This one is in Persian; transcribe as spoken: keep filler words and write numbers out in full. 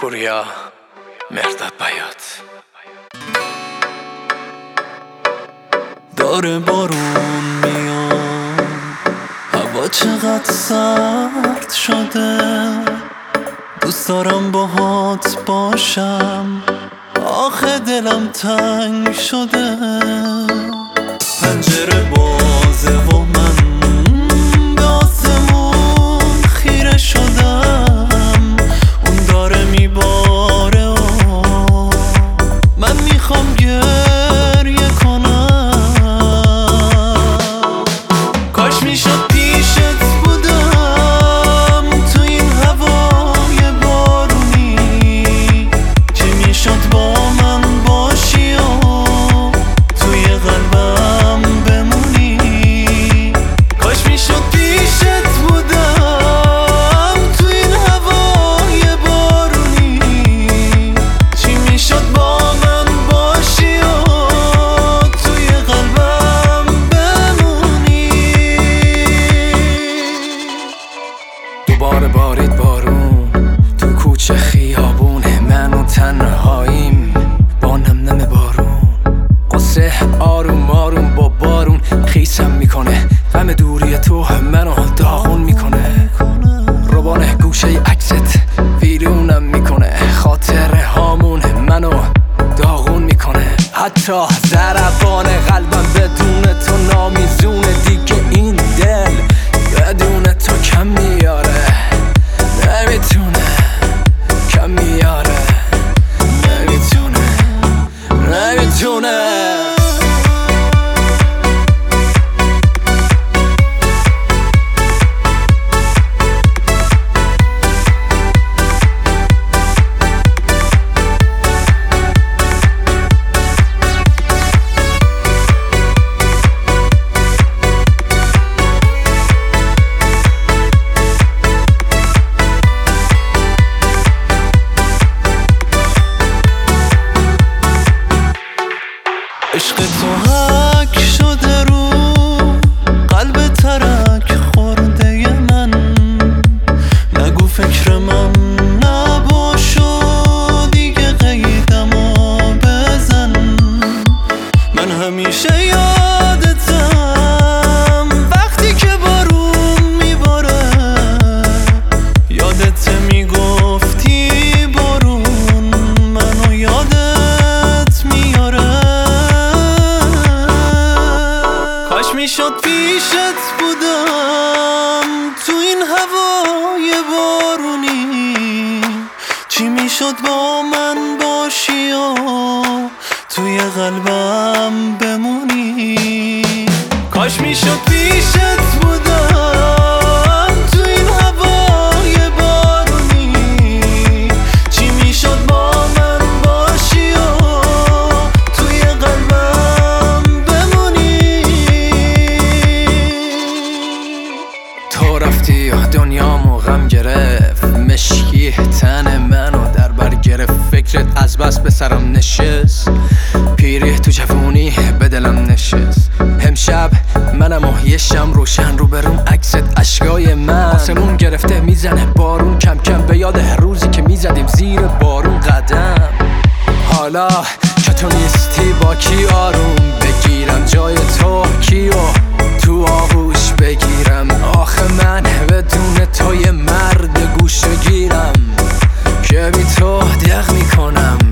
پوریا مرداد بیات. داره بارون میاد، هوا چقدر سرد شده، دوست دارم باهات باشم، آخه دلم تنگ شده. پنجره بازه و من به آسمون خیره شدم، اون داره میباره و من میخوام گریه کنم. کاش میشد پیشت بودم تو این هوای بارونی، چی میشد با من باشی و توی قلبم بمونی. کاش میشد پیشت بودم تو این هوای بارونی، چی میشد با من باشی و توی قلبم بمونی. دوباره بارید بارون تو کوچه خیابونه، من و تنهاییم با نم نم بارون. قصه آروم آروم با بارون خیسم میکنه، غم دوری تو منو داغون میکنه. روبان گوشه عکست ویرونم میکنه، خاطره هامون منو داغون میکنه. حتی ضربان قلبم بدون تو نامیزونه، دیگه این دل بدون تو کم میاره، نمیتونه کم میاره، نمیتونه نمیتونه. عشق تو حک شده رو قلب ترک خورده من، نگو فکر من نباش و دیگه قیدمو بزن. من همیشه یادتم وقتی که بارون میباره، یادت میگفتی بارون منو یادت میاره. کاش میشد پیشت بودم تو این هوای بارونی، چی میشد با من باشی و توی قلبم بمونی. کاش میشد پیشت بودم تو این هوای بارونی، چی میشد با من باشی و توی قلبم بمونی. تو رفتی دنیامو غم گرفت، مشکی تن منو در بر گرفت، فکرت از بس به سرم نشست، پیری تو جوونی به دلم نشست. امشب منم و یه شم روشن رو برون عکست اشکای من، آسمون گرفته میزنه بارون، کم کم به یاد روزی که میزدیم زیر بارون قدم. حالا که تو نیستی با کی آروم بگیرم جای تو کیو تو آغوش بگیرم، آخه من بدون تو یه مرد گوشه گیرم که بی تو دق میکنم.